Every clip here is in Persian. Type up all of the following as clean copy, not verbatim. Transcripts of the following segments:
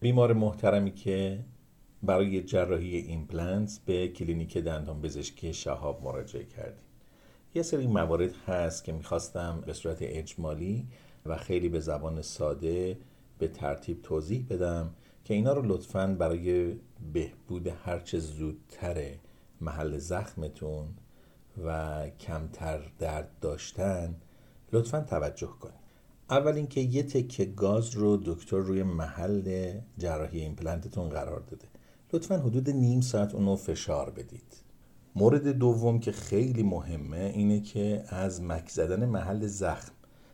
بیمار محترمی که برای جراحی ایمپلنت به کلینیک دندان پزشکی شهاب مراجعه کردیم. یه سری موارد هست که میخواستم به صورت اجمالی و خیلی به زبان ساده به ترتیب توضیح بدم که اینا رو لطفاً برای بهبود هرچه زودتر محل زخمتون و کمتر درد داشتن لطفاً توجه کنید. اول اینکه یه تکه گاز رو دکتر روی محل جراحی ایمپلنتتون قرار داده. لطفاً حدود نیم ساعت اونو فشار بدید. مورد دوم که خیلی مهمه اینه که از مک زدن محل زخم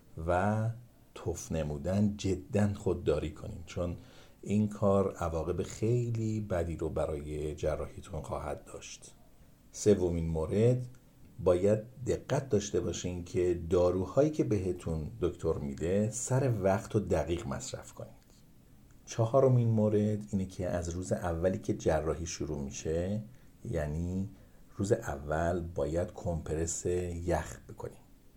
و تف نمودن جداً خودداری کنین، چون این کار عواقب خیلی بدی رو برای جراحیتون خواهد داشت. سومین مورد، باید دقت داشته باشین که داروهایی که بهتون دکتر میده سر وقت و دقیق مصرف کنید. چهارمین مورد اینه که از روز اولی که جراحی شروع میشه، یعنی روز اول باید کمپرس یخ بکنین.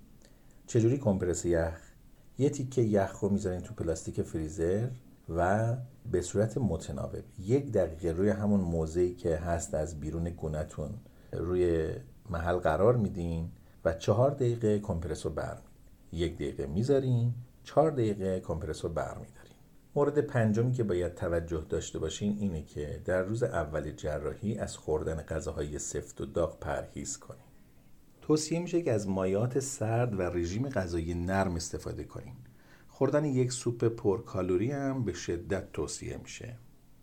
چجوری کمپرس یخ؟ یه تیکه یخ رو میذارین تو پلاستیک فریزر و به صورت متناوب 1 دقیقه روی همون موضعی که هست از بیرون گونه‌تون روی محل قرار میدین و 4 دقیقه کمپرس رو برمیدارین. 1 دقیقه میذارین، 4 دقیقه کمپرس رو برمیدارین. مورد پنجمی که باید توجه داشته باشین اینه که در روز اول جراحی از خوردن غذاهای سفت و داغ پرهیز کنین. توصیه میشه که از مایعات سرد و رژیم غذایی نرم استفاده کنین. خوردن یک سوپ پرکالری هم به شدت توصیه میشه.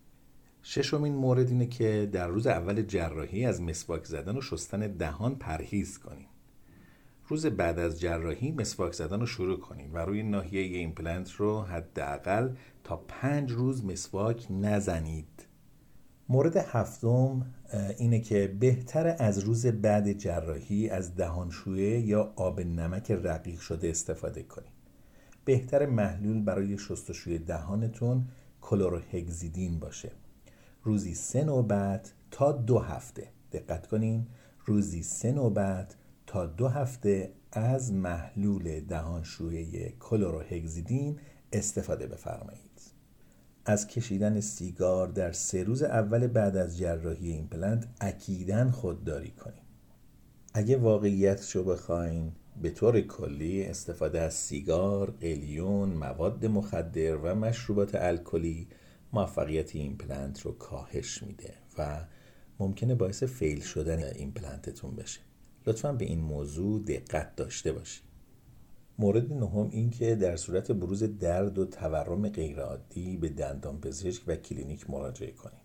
ششمین مورد اینه که در روز اول جراحی از مسواک زدن و شستن دهان پرهیز کنین. روز بعد از جراحی مسواک زدن رو شروع کنین و روی ناحیه ایمپلنت رو حداقل تا 5 روز مسواک نزنید. مورد هفتم اینه که بهتر از روز بعد جراحی از دهانشویه یا آب نمک رقیق شده استفاده کنین. بهتر محلول برای شستشوی دهانتون کلروهگزیدین باشه. روزی 3 نوبت تا 2 هفته. دقت کنین، روزی 3 نوبت تا 2 هفته از محلول دهانشویه کلروهگزیدین استفاده بفرمایید. از کشیدن سیگار در 3 روز اول بعد از جراحی ایمپلنت اکیداً خودداری کنین. اگه واقعیتشو بخواین، به طور کلی استفاده از سیگار، قلیون، مواد مخدر و مشروبات الکلی موفقیت ایمپلنت رو کاهش میده و ممکنه باعث فیل شدن ایمپلنتتون بشه. لطفاً به این موضوع دقت داشته باشید. مورد نهم این که در صورت بروز درد و تورم غیرعادی به دندان پزشک و کلینیک مراجعه کنید.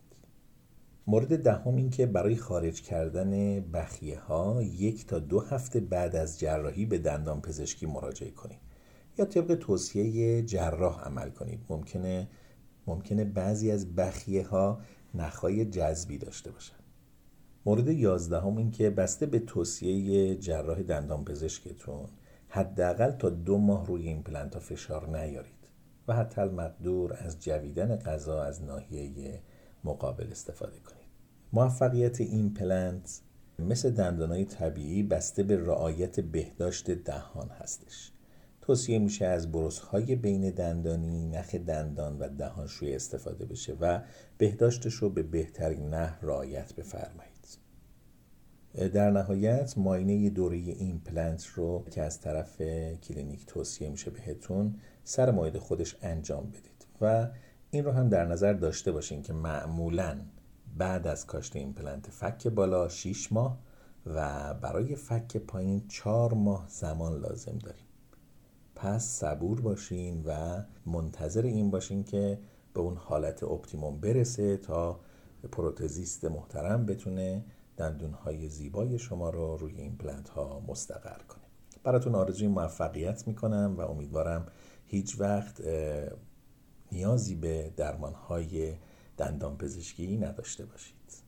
مورد دهم این که برای خارج کردن بخیه ها 1 تا 2 هفته بعد از جراحی به دندان پزشکی مراجعه کنید یا طبق توصیه جراح عمل کنید. ممکنه بعضی از بخیه ها نخای جذبی داشته باشن. مورد 11 این که بسته به توصیه جراح دندان پزشکتون حداقل تا 2 ماه روی ایمپلنت ها فشار نیارید و حتی المقدور از جویدن غذا از ناحیه مقابل استفاده کنید. موفقیت ایمپلنت مثل دندانهای طبیعی بسته به رعایت بهداشت دهان هستش. توصیه میشه از برس‌های بین دندانی، نخ دندان و دهانشویه استفاده بشه و بهداشتش رو به بهترین نحو رعایت بفرمایید. در نهایت معاینه دوره ایمپلنت رو که از طرف کلینیک توصیه میشه بهتون سر موعد خودش انجام بدید و این رو هم در نظر داشته باشین که معمولاً بعد از کاشت ایمپلنت فک بالا 6 ماه و برای فک پایین 4 ماه زمان لازم داریم. پس صبور باشین و منتظر این باشین که به اون حالت اپتیموم برسه تا پروتزیست محترم بتونه دندونهای زیبای شما رو روی ایمپلنت ها مستقر کنه. براتون آرزوی موفقیت میکنم و امیدوارم هیچ وقت نیازی به درمانهای دندان پزشکی نداشته باشید.